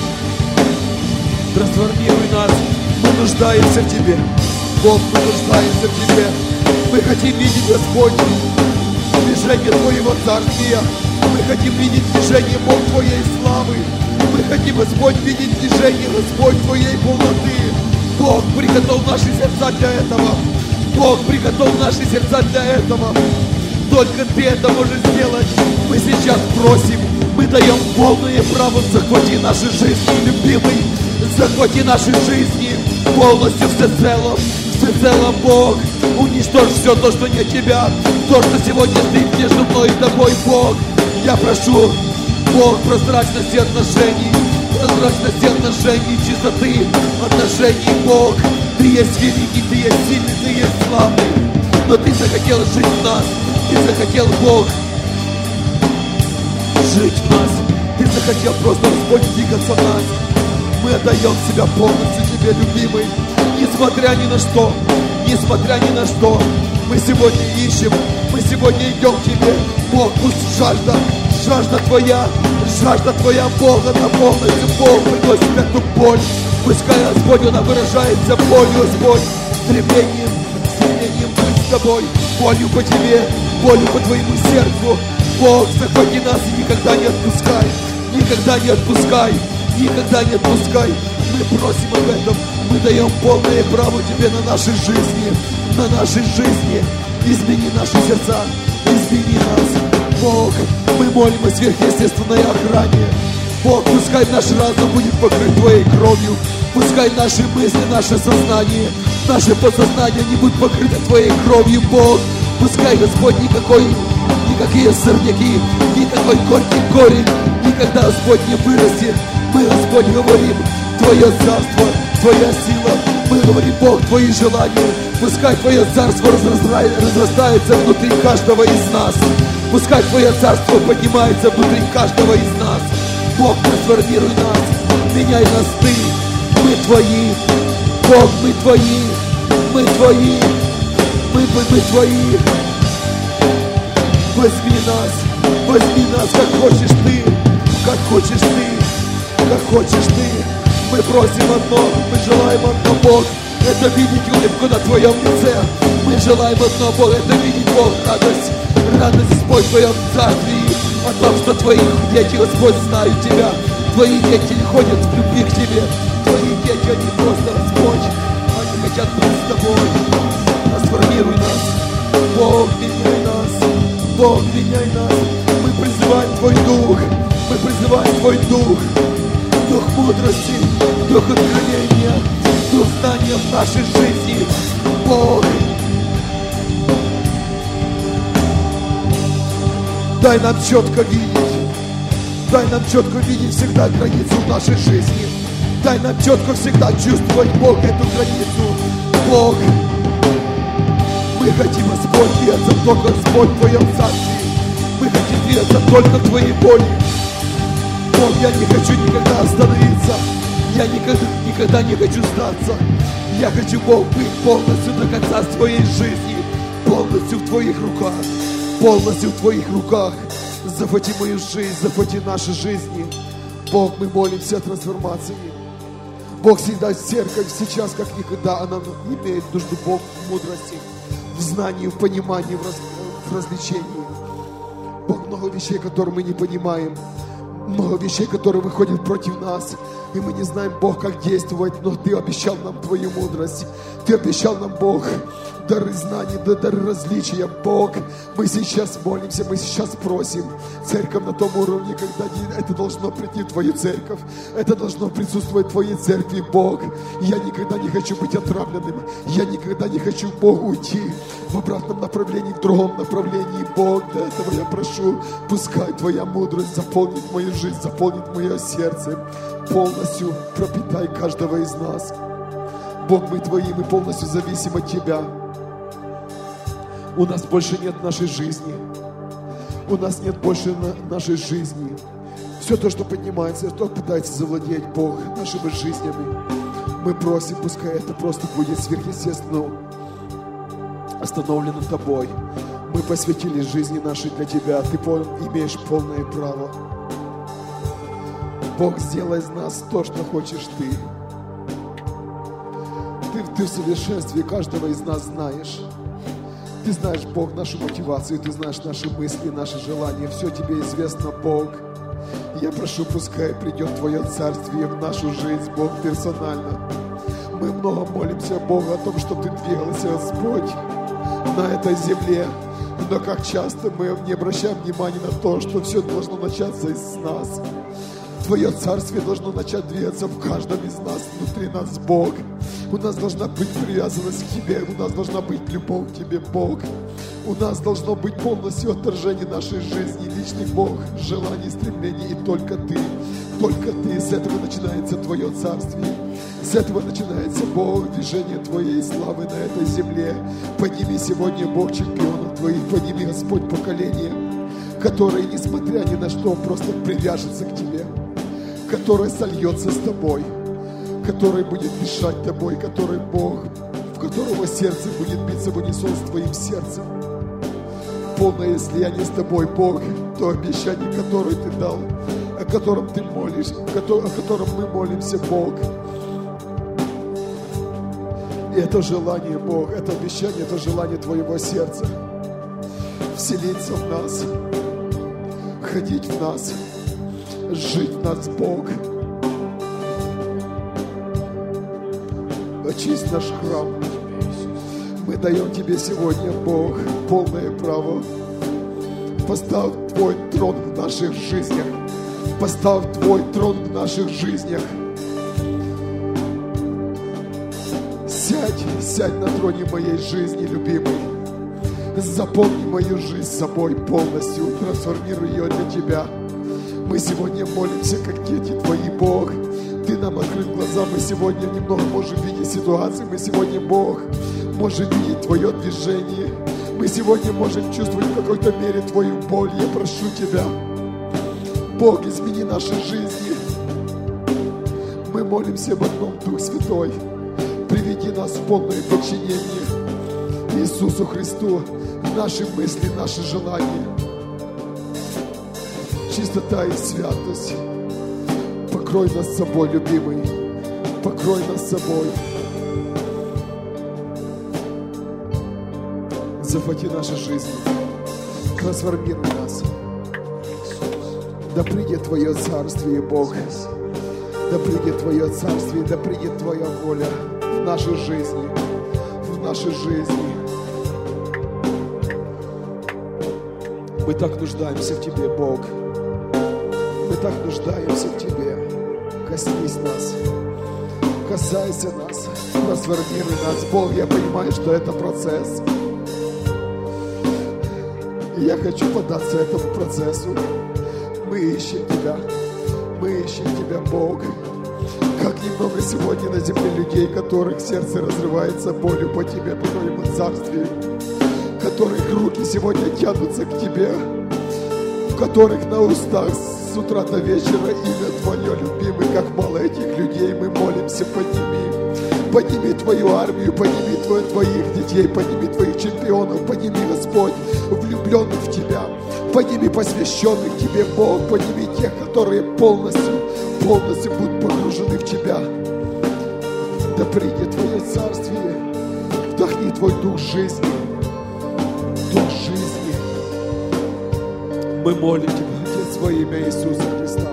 Трансформируй нас. Мы нуждаемся в Тебе. Бог, мы нуждаемся в Тебе. Мы хотим видеть, Господь, движение Твоего Царствия. Мы хотим видеть движение, Бог, Твоей славы. Мы хотим, Господь, видеть движение, Господь, Твоей полноты. Бог, приготовь наши сердца для этого. Бог, приготовь наши сердца для этого. Только Ты это можешь сделать. Мы сейчас просим, мы даем полное право. Захвати наши жизни, любимый. Захвати наши жизни полностью, всецело, Бог. Уничтожь все то, что не Тебя, то, что сегодня Ты между мной и Тобой, Бог. Я прошу, Бог, прозрачности отношений, чистоты отношений, Бог. Ты есть великий, Ты есть сильный, Ты есть славный. Но Ты захотел жить в нас, Ты захотел, Бог, жить в нас. Ты захотел просто, Господь, двигаться в нас. Мы отдаем себя полностью Тебе, любимый. Несмотря ни на что, мы сегодня ищем, мы сегодня идем к Тебе. Бог, пусть жажда Твоя, Бог, она полностью, Бог, приносит эту боль. Пускай, Господь, она выражается болью, Господь, стремлением быть с Тобой, болью по Тебе, болью по Твоему сердцу. Бог, захвати нас и никогда не отпускай, никогда не отпускай. Мы просим об этом. Мы даем полное право Тебе на нашей жизни. Измени наши сердца, измени нас. Бог, мы молим о сверхъестественной охране. Бог, пускай наш разум будет покрыт Твоей кровью. Пускай наши мысли, наше сознание, наше подсознание не будут покрыты Твоей кровью, Бог. Пускай, Господь, никакие сорняки, никакой горький корень никогда, Господь, не вырастет. Мы, Господь, говорим, Твое царство, Твоя сила. Мы говорим, Бог, Твои желания. Пускай Твое царство разрастается внутри каждого из нас. Пускай Твое царство поднимается внутри каждого из нас. Бог, трансформируй нас, меняй нас Ты. Мы Твои, Бог, мы Твои, мы Твои, мы Твои. Возьми нас, как хочешь Ты, как хочешь Ты, как хочешь Ты. Мы просим одно, мы желаем одно, Бог, это видеть улыбку на Твоем лице. Мы желаем одно, Бог, это видеть, Бог, радость, Господь, в Твоем царстве, о том, что Твои дети, Господь, знают Тебя. Твои дети ходят в любви к Тебе. Твои дети, они просто, Господь, они хотят быть с Тобой. Трансформируй нас, Бог, меняй нас, Бог, меняй нас. Мы призываем Твой Дух, мы призываем Твой Дух, Дух мудрости, Дух откровения, Дух знания в нашей жизни, Бог. Дай нам четко видеть всегда границу в нашей жизни. Дай нам четко всегда чувствовать, Бог, эту границу. Бог, мы хотим, Господь, двигаться только, Господь, в Твоем царстве. Мы хотим двигаться только в Твоей воли. Бог, я не хочу никогда остановиться. Я никогда не хочу сдаться. Я хочу, Бог, быть полностью до конца своей жизни. Полностью в Твоих руках. Полностью в Твоих руках. Захвати мою жизнь, захвати наши жизни. Бог, мы молимся о трансформации. Бог, всегда церковь сейчас, как никогда, она имеет нужду Бог в мудрости, в знании, в понимании, в развлечении. Бог, много вещей, которые мы не понимаем, много вещей, которые выходят против нас, и мы не знаем, Бог, как действовать, но Ты обещал нам Твою мудрость. Ты обещал нам, Бог, дары знаний, дары различия. Бог, мы сейчас молимся, мы сейчас просим. Церковь на том уровне, когда это должно прийти в Твою церковь. Это должно присутствовать в Твоей церкви, Бог. Я никогда не хочу быть отравленным. Я никогда не хочу, Бог, уйти в обратном направлении, в другом направлении. Бог, для этого я прошу, пускай Твоя мудрость заполнит мою жизнь, заполнит мое сердце. Полностью пропитай каждого из нас. Бог, мы Твои, мы полностью зависим от Тебя. У нас больше нет нашей жизни. У нас нет больше нашей жизни. Все то, что поднимается, то пытается завладеть Бог нашими жизнями. Мы просим, пускай это просто будет сверхъестественно остановлено Тобой. Мы посвятили жизни нашей для Тебя. Ты имеешь полное право. Бог, сделай из нас то, что хочешь Ты. Ты в совершенстве каждого из нас знаешь. Ты знаешь, Бог, нашу мотивацию, Ты знаешь наши мысли, наши желания. Все Тебе известно, Бог. Я прошу, пускай придет Твое царствие в нашу жизнь, Бог, персонально. Мы много молимся, Богу, о том, чтобы Ты двигался, Господь, на этой земле. Но как часто мы не обращаем внимания на то, что все должно начаться из нас. Твое царствие должно начать двигаться в каждом из нас, внутри нас, Бог. У нас должна быть привязанность к Тебе, у нас должна быть любовь к Тебе, Бог. У нас должно быть полностью отторжение нашей жизни, личный Бог, желаний, стремлений, и только Ты. Только Ты, с этого начинается Твое царствие. С этого начинается, Бог, движение Твоей славы на этой земле. Подними сегодня, Бог, чемпионов Твоих, подними, Господь, поколение, которое, несмотря ни на что, просто привяжется к Тебе, которое сольется с Тобой, который будет дышать Тобой, который Бог, в которого сердце будет биться в унисон с Твоим сердцем. Полное слияние с Тобой, Бог, то обещание, которое Ты дал, о котором Ты молишь, о котором мы молимся, Бог. И это желание, Бог, это обещание, это желание Твоего сердца вселиться в нас, ходить в нас, жить в нас, Бог. Очисть наш храм. Мы даем Тебе сегодня, Бог, полное право. Поставь Твой трон в наших жизнях. Поставь Твой трон в наших жизнях. Сядь на троне моей жизни, любимый. Заполни мою жизнь собой полностью, трансформируй ее для Тебя. Мы сегодня молимся, как дети Твои, Бог. Ты нам открыл глаза, мы сегодня немного можем видеть ситуации, мы сегодня, Бог, можем видеть Твое движение. Мы сегодня можем чувствовать в какой-то мере Твою боль. Я прошу Тебя, Бог, измени наши жизни. Мы молимся об одном, Дух Святой. Приведи нас в полное подчинение Иисусу Христу, наши мысли, наши желания. Чистота и святость. Покрой нас собой, любимый. Покрой нас собой. Захвати нашу жизнь. Трансформируй нас. Да придет Твое Царствие, Бог. Да придет Твое Царствие, да придет Твоя воля в нашей жизни. В нашей жизни. Мы так нуждаемся в Тебе, Бог. Мы так нуждаемся в Тебе. Коснись нас. Касайся нас. Трансформируй нас. Бог, я понимаю, что это процесс. И я хочу поддаться этому процессу. Мы ищем Тебя. Мы ищем Тебя, Бог. Как немного сегодня на земле людей, которых сердце разрывается болью по Тебе, по Твоему Царствию. Которых руки сегодня тянутся к Тебе. В которых на устах с утра до вечера имя Твое, любимый. Как мало этих людей, мы молимся, подними. Подними Твою армию, подними Твоих детей, подними Твоих чемпионов, подними, Господь, влюбленных в Тебя. Подними посвященных Тебе, Бог, подними тех, которые полностью будут погружены в Тебя. Да придет Твое Царствие, вдохни Твой Дух жизни. Дух жизни. Мы молим Тебя, Отец, во имя Иисуса Христа.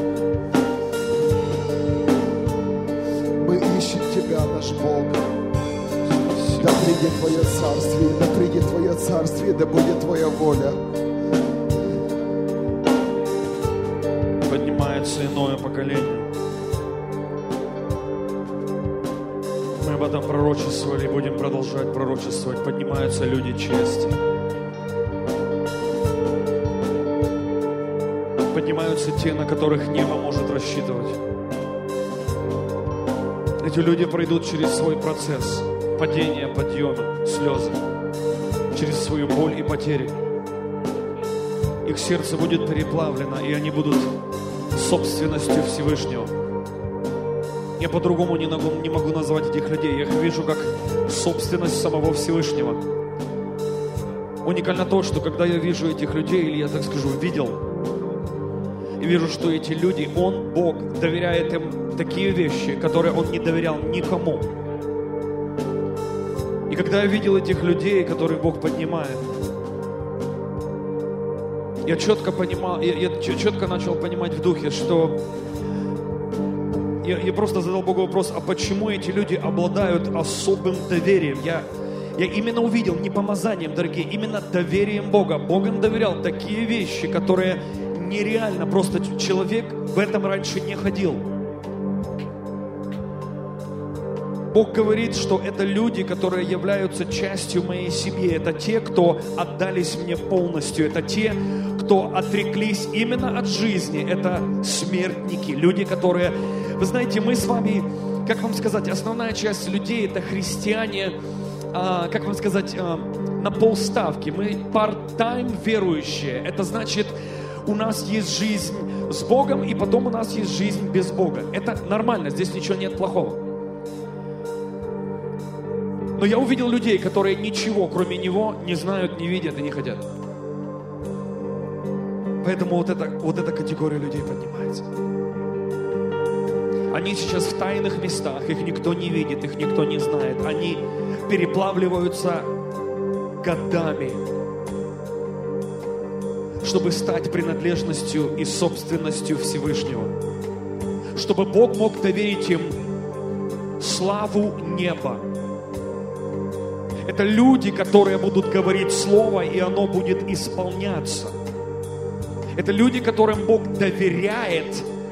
Мы ищем Тебя, наш Бог. Да придет Твое Царствие, да придет Твое Царствие, да будет Твоя воля. Поднимается иное поколение. Мы об этом пророчествовали и будем продолжать пророчествовать. Поднимаются люди чести. Поднимаются те, на которых небо может рассчитывать. Эти люди пройдут через свой процесс падения, подъема, слезы, через свою боль и потери. Их сердце будет переплавлено, и они будут собственностью Всевышнего. Я по-другому не могу назвать этих людей. Я их вижу как собственность самого Всевышнего. Уникально то, что когда я вижу этих людей, или я так скажу, видел, и вижу, что эти люди, Он, Бог, доверяет им такие вещи, которые Он не доверял никому. И когда я видел этих людей, которые Бог поднимает, я четко понимал, я четко начал понимать в духе, что я просто задал Богу вопрос, а почему эти люди обладают особым доверием? Я именно увидел, не помазанием, дорогие, именно доверием Бога. Бог им доверял такие вещи, которые нереально, просто человек в этом раньше не ходил. Бог говорит, что это люди, которые являются частью моей семьи. Это те, кто отдались мне полностью. Это те, кто отреклись именно от жизни. Это смертники, люди, которые... Вы знаете, мы с вами, как вам сказать, основная часть людей это христиане, как вам сказать, на полставки. Мы part-time верующие. Это значит, у нас есть жизнь с Богом, и потом у нас есть жизнь без Бога. Это нормально, здесь ничего нет плохого. Но я увидел людей, которые ничего, кроме Него, не знают, не видят и не хотят. Поэтому вот эта категория людей поднимается. Они сейчас в тайных местах, их никто не видит, их никто не знает. Они переплавливаются годами, чтобы стать принадлежностью и собственностью Всевышнего. Чтобы Бог мог доверить им славу неба. Это люди, которые будут говорить слово, и оно будет исполняться. Это люди, которым Бог доверяет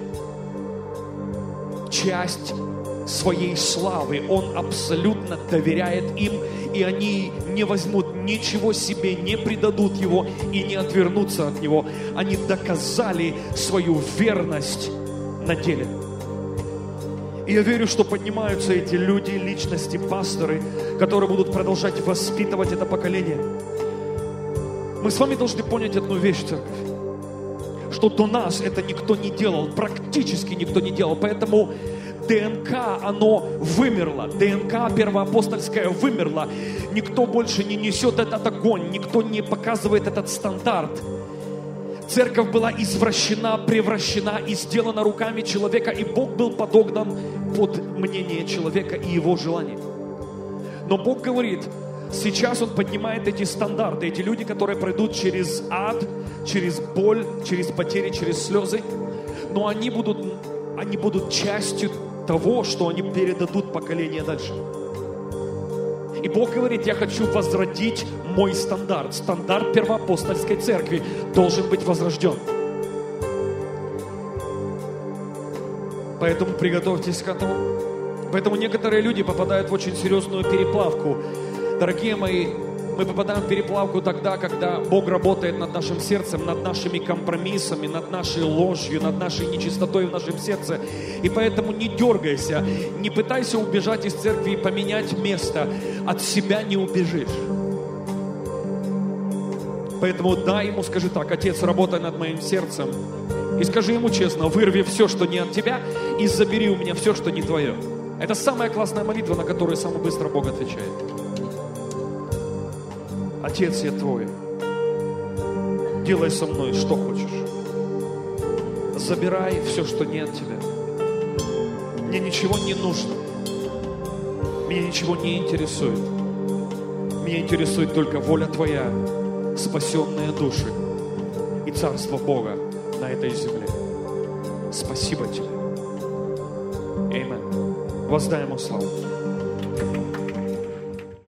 часть своей славы. Он абсолютно доверяет им, и они не возьмут ничего себе, не предадут его и не отвернутся от него. Они доказали свою верность на деле. И я верю, что поднимаются эти люди, личности, пасторы, которые будут продолжать воспитывать это поколение. Мы с вами должны понять одну вещь, церковь, что до нас это никто не делал, практически никто не делал, поэтому ДНК, оно вымерло, ДНК первоапостольская вымерла, никто больше не несет этот огонь, никто не показывает этот стандарт. Церковь была извращена, превращена и сделана руками человека, и Бог был подогнан под мнение человека и его желания. Но Бог говорит, сейчас Он поднимает эти стандарты, эти люди, которые пройдут через ад, через боль, через потери, через слезы, но они будут частью того, что они передадут поколение дальше. И Бог говорит, я хочу возродить мой стандарт. Стандарт первоапостольской церкви должен быть возрожден. Поэтому приготовьтесь к этому. Поэтому некоторые люди попадают в очень серьезную переплавку. Дорогие мои, мы попадаем в переплавку тогда, когда Бог работает над нашим сердцем, над нашими компромиссами, над нашей ложью, над нашей нечистотой в нашем сердце. И поэтому не дергайся, не пытайся убежать из церкви и поменять место. От себя не убежишь. Поэтому дай ему, скажи так: Отец, работай над моим сердцем. И скажи ему честно: вырви все, что не от тебя, и забери у меня все, что не твое. Это самая классная молитва, на которую самый быстро Бог отвечает. Отец, я Твой, делай со мной, что хочешь. Забирай все, что не от Тебя. Мне ничего не нужно. Меня ничего не интересует. Меня интересует только воля Твоя, спасенные души и Царство Бога на этой земле. Спасибо Тебе. Аминь. Воздай Ему славу.